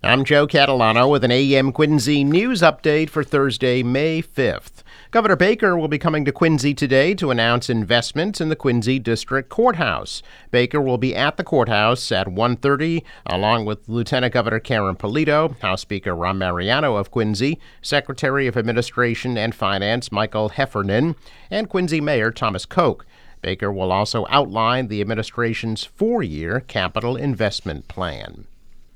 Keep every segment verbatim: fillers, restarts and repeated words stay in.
I'm Joe Catalano with an A M Quincy news update for Thursday, May fifth. Governor Baker will be coming to Quincy today to announce investments in the Quincy District Courthouse. Baker will be at the courthouse at one thirty, along with Lieutenant Governor Karen Polito, House Speaker Ron Mariano of Quincy, Secretary of Administration and Finance Michael Heffernan, and Quincy Mayor Thomas Koch. Baker will also outline the administration's four-year capital investment plan.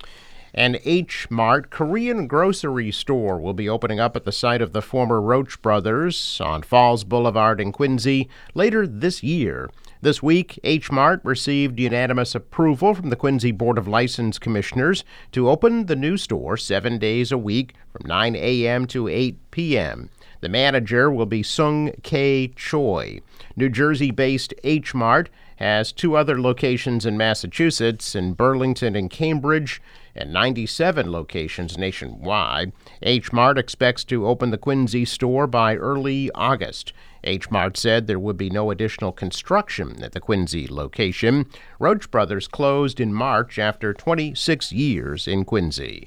An H Mart Korean grocery store will be opening up at the site of the former Roach Brothers on Falls Boulevard in Quincy later this year. This week, H Mart received unanimous approval from the Quincy Board of License Commissioners to open the new store seven days a week from nine a.m. to eight p.m. The manager will be Sung K. Choi. New Jersey-based H Mart has two other locations in Massachusetts, in Burlington and Cambridge, and ninety-seven locations nationwide. H Mart expects to open the Quincy store by early August. H Mart said there would be no additional construction at the Quincy location. Roach Brothers closed in March after twenty-six years in Quincy.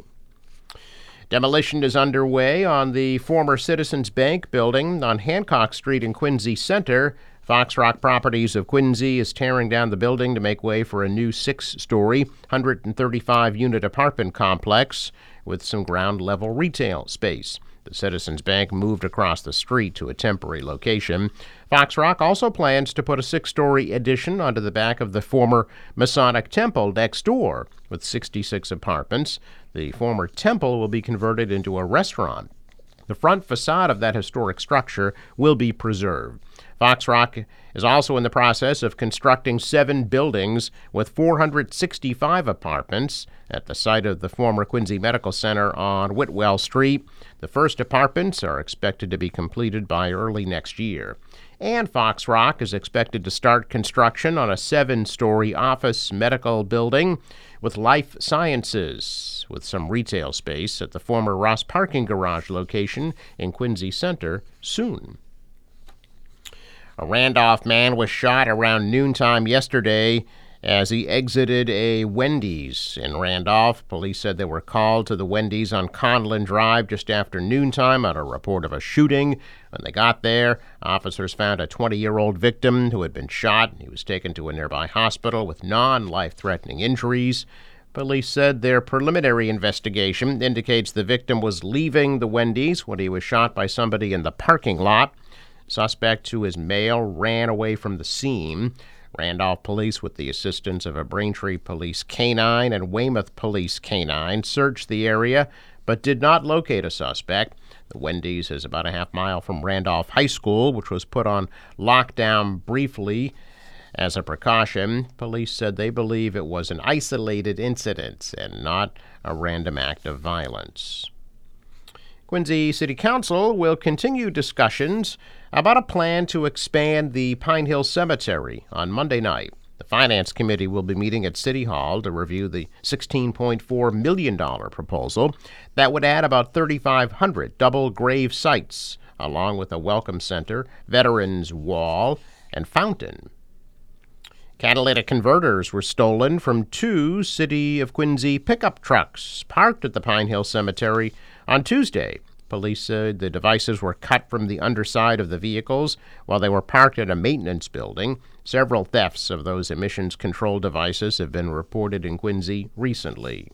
Demolition is underway on the former Citizens Bank building on Hancock Street in Quincy Center. Fox Rock Properties of Quincy is tearing down the building to make way for a new six-story, one hundred thirty-five unit apartment complex with some ground-level retail space. The Citizens Bank moved across the street to a temporary location. Fox Rock also plans to put a six-story addition onto the back of the former Masonic Temple next door with sixty-six apartments. The former temple will be converted into a restaurant. The front facade of that historic structure will be preserved. Fox Rock is also in the process of constructing seven buildings with four hundred sixty-five apartments at the site of the former Quincy Medical Center on Whitwell Street. The first apartments are expected to be completed by early next year. And Fox Rock is expected to start construction on a seven-story office medical building with life sciences, with some retail space at the former Ross Parking Garage location in Quincy Center soon. A Randolph man was shot around noontime yesterday as he exited a Wendy's in Randolph. Police said they were called to the Wendy's on Conlin Drive just after noontime on a report of a shooting. When they got there, officers found a twenty-year-old victim who had been shot. He was taken to a nearby hospital with non-life-threatening injuries. Police said their preliminary investigation indicates the victim was leaving the Wendy's when he was shot by somebody in the parking lot. Suspect, who is male, ran away from the scene. Randolph police, with the assistance of a Braintree Police canine and Weymouth Police canine, searched the area but did not locate a suspect. The Wendy's is about a half mile from Randolph High School, which was put on lockdown briefly as a precaution. Police said they believe it was an isolated incident and not a random act of violence. Quincy City Council will continue discussions about a plan to expand the Pine Hill Cemetery on Monday night. The Finance Committee will be meeting at City Hall to review the sixteen point four million dollars proposal that would add about thirty-five hundred double grave sites, along with a welcome center, veterans wall, and fountain. Catalytic converters were stolen from two City of Quincy pickup trucks parked at the Pine Hill Cemetery on Tuesday. Police said the devices were cut from the underside of the vehicles while they were parked at a maintenance building. Several thefts of those emissions control devices have been reported in Quincy recently.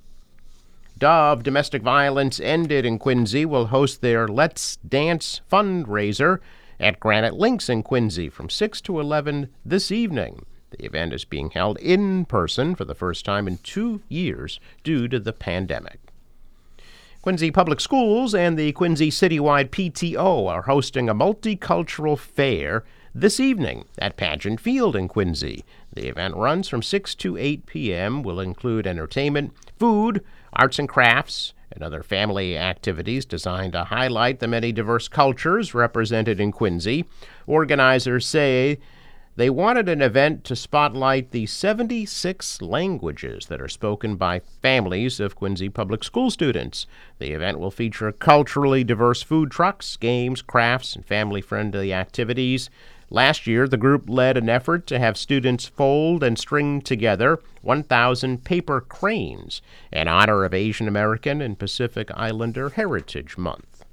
Dove Domestic Violence Ended in Quincy will host their Let's Dance fundraiser at Granite Links in Quincy from six to eleven this evening. The event is being held in person for the first time in two years due to the pandemic. Quincy Public Schools and the Quincy Citywide P T O are hosting a multicultural fair this evening at Pageant Field in Quincy. The event runs from six to eight p.m., will include entertainment, food, arts and crafts, and other family activities designed to highlight the many diverse cultures represented in Quincy. Organizers say they wanted an event to spotlight the seventy-six languages that are spoken by families of Quincy Public School students. The event will feature culturally diverse food trucks, games, crafts, and family-friendly activities. Last year, the group led an effort to have students fold and string together one thousand paper cranes in honor of Asian American and Pacific Islander Heritage Month.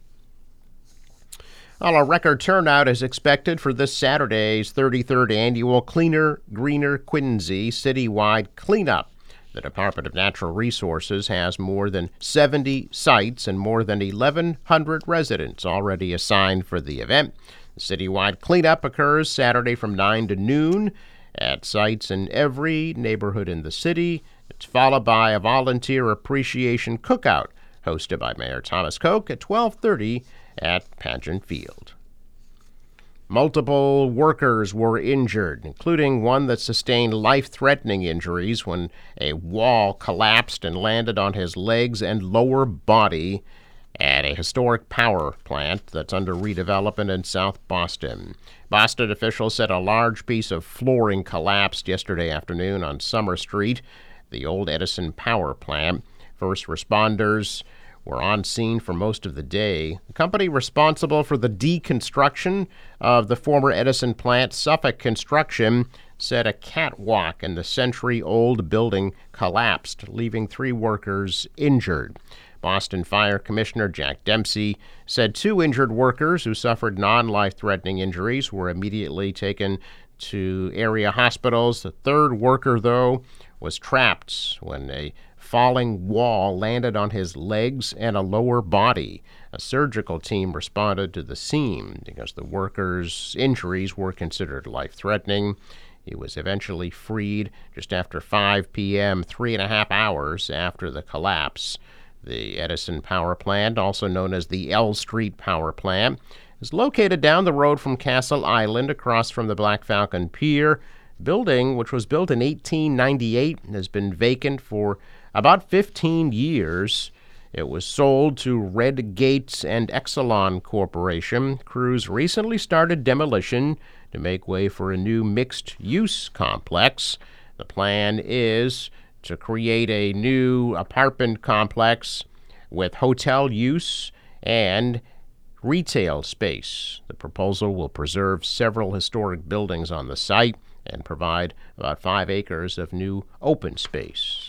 Well, a record turnout is expected for this Saturday's thirty-third annual Cleaner, Greener Quincy citywide cleanup. The Department of Natural Resources has more than seventy sites and more than eleven hundred residents already assigned for the event. The citywide cleanup occurs Saturday from nine to noon at sites in every neighborhood in the city. It's followed by a volunteer appreciation cookout hosted by Mayor Thomas Koch at twelve thirty at Pageant Field. Multiple workers were injured, including one that sustained life-threatening injuries when a wall collapsed and landed on his legs and lower body at a historic power plant that's under redevelopment in South Boston. Boston officials said a large piece of flooring collapsed yesterday afternoon on Summer Street, the old Edison power plant. First responders were on scene for most of the day. The company responsible for the deconstruction of the former Edison plant, Suffolk Construction, said a catwalk in the century-old building collapsed, leaving three workers injured. Boston Fire Commissioner Jack Dempsey said two injured workers who suffered non-life-threatening injuries were immediately taken to area hospitals. The third worker, though, was trapped when a falling wall landed on his legs and a lower body. A surgical team responded to the scene because the worker's injuries were considered life-threatening. He was eventually freed just after five p.m., three and a half hours after the collapse. The Edison Power Plant, also known as the L Street Power Plant, is located down the road from Castle Island across from the Black Falcon Pier. Building, which was built in eighteen ninety-eight, has been vacant for about fifteen years. It was sold to Red Gates and Exelon Corporation. Crews recently started demolition to make way for a new mixed-use complex. The plan is to create a new apartment complex with hotel use and retail space. The proposal will preserve several historic buildings on the site and provide about five acres of new open space.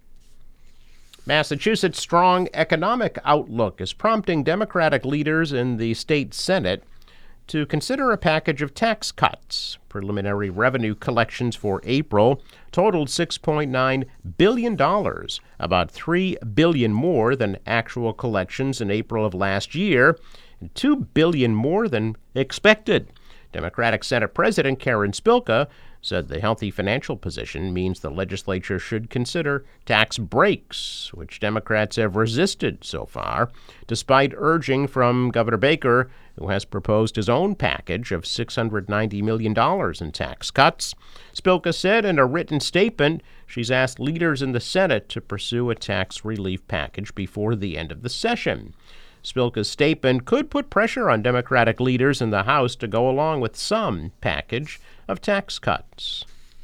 Massachusetts' strong economic outlook is prompting Democratic leaders in the state Senate to consider a package of tax cuts. Preliminary revenue collections for April totaled six point nine billion dollars, about three billion dollars more than actual collections in April of last year, and two billion dollars more than expected. Democratic Senate President Karen Spilka said the healthy financial position means the legislature should consider tax breaks, which Democrats have resisted so far, despite urging from Governor Baker, who has proposed his own package of six hundred ninety million dollars in tax cuts. Spilka said in a written statement she's asked leaders in the Senate to pursue a tax relief package before the end of the session. Spilka's statement could put pressure on Democratic leaders in the House to go along with some package of tax cuts.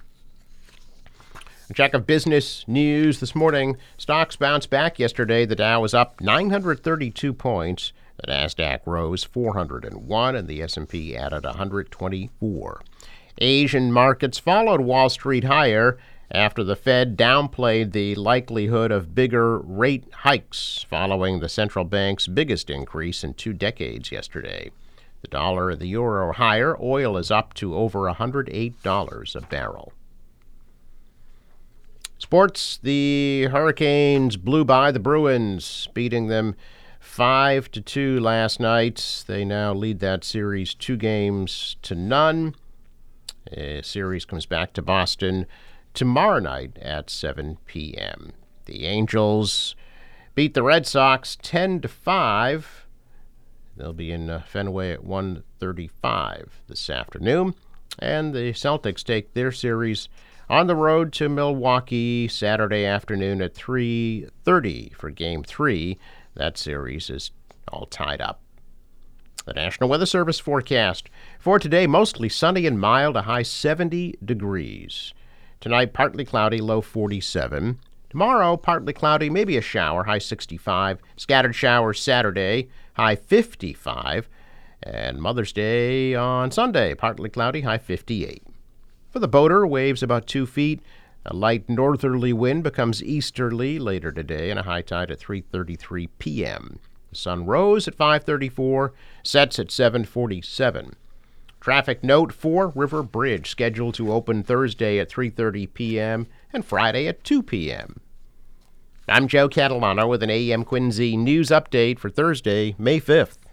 A check of business news this morning. Stocks bounced back yesterday. The Dow was up nine hundred thirty-two points. The Nasdaq rose four hundred one, and the S and P added one hundred twenty-four. Asian markets followed Wall Street higher after the Fed downplayed the likelihood of bigger rate hikes following the central bank's biggest increase in two decades yesterday. The dollar and the euro are higher. Oil is up to over one hundred eight dollars a barrel. Sports, the Hurricanes blew by the Bruins, beating them five to two last night. They now lead that series two games to none. The series comes back to Boston tomorrow night at seven p.m. The Angels beat the Red Sox ten to five. They'll be in uh, Fenway at one thirty-five this afternoon. And the Celtics take their series on the road to Milwaukee Saturday afternoon at three thirty for Game three. That series is all tied up. The National Weather Service forecast for today, mostly sunny and mild, a high seventy degrees. Tonight, partly cloudy, low forty-seven. Tomorrow, partly cloudy, maybe a shower, high sixty-five. Scattered showers Saturday, high fifty-five. And Mother's Day on Sunday, partly cloudy, high fifty-eight. For the boater, waves about two feet. A light northerly wind becomes easterly later today, and a high tide at three thirty-three p.m. The sun rose at five thirty-four, sets at seven forty-seven. Traffic note for River Bridge, scheduled to open Thursday at three thirty p.m. and Friday at two p.m. I'm Joe Catalano with an A M Quincy news update for Thursday, May fifth.